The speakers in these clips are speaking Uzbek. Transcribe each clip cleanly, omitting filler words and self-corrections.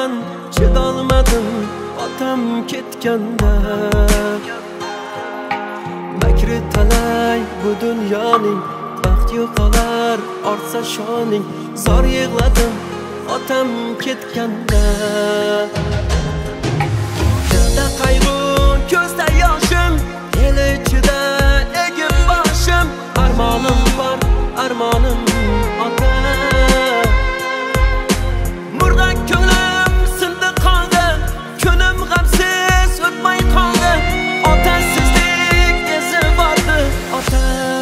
men chidolmadim otam ketganda. Makri talay bu dunyoning, baxt yo'qolar ortsa shoning. Zor yig'ladim otam ketganda. Dilda qayg'u, ko'zda yoshim, el ichida egib boshim. Armonim bor, armonim ota. Murg'ak ko'nglim sindi qoldi, kunim g'amsiz o'tmay qoldi. Otasizlik esi bordi ota.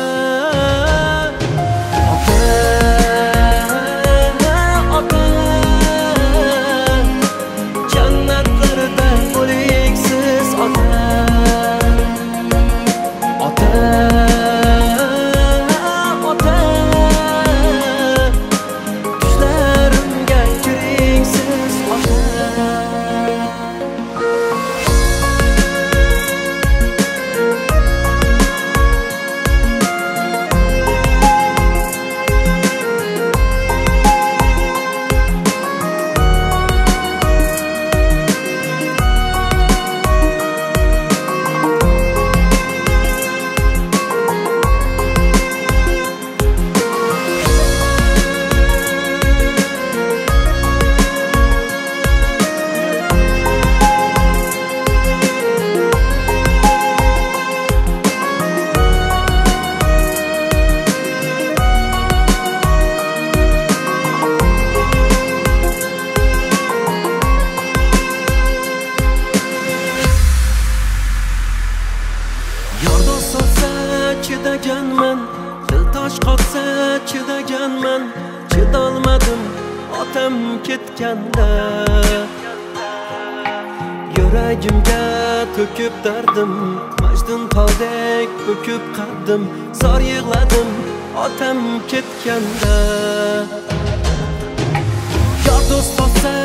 Chidaganman, dil tosh qotsa chidaganman, chidolmadim otam ketganda. Yuragimga to'kib dardim, majdun toldek o'kib qaddim. Zor yig'ladim otam ketganda. Yor do'st bo'lsa